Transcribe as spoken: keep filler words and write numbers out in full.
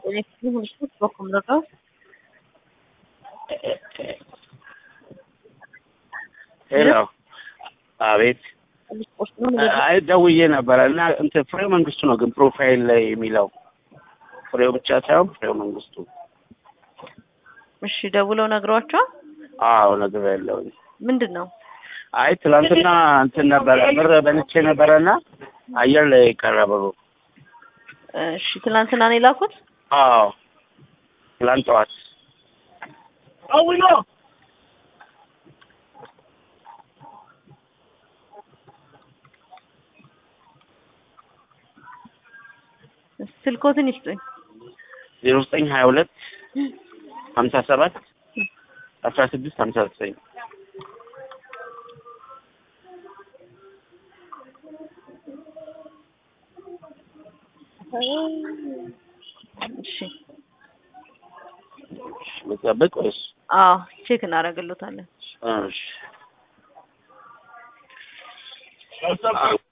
Electric በኩም ነው ሄሎ አቤት አይ ደውዬ ነበር እና እንትን ፍሬው መንግስቱ ነው ግን ፕሮፋይል ላይ የሚለው ፍሬው ብቻ ሳይሆን ፍሬው መንግስቱ እሺ ደውለው ነግሯቸው አዎ ነግሬያለሁ ምንድነው አይ ትላንትና እንትን ነበር ብር በልቼ ነበርና አየር ላይ ቀረበው እሺ ትላንትና ነው የላኩት አዎ ትላንት ጠዋት አው ነው ስልኮትን ይስጡኝ ዜሮ ዘጠኝ ሀያ ሁለት ሀምሳ ሰባት አስራ ስድስት ሀምሳ ዘጠኝ እሺ መጠበቅ ወይስ አዎ ቼክ እናደርግልዎታለን እሺ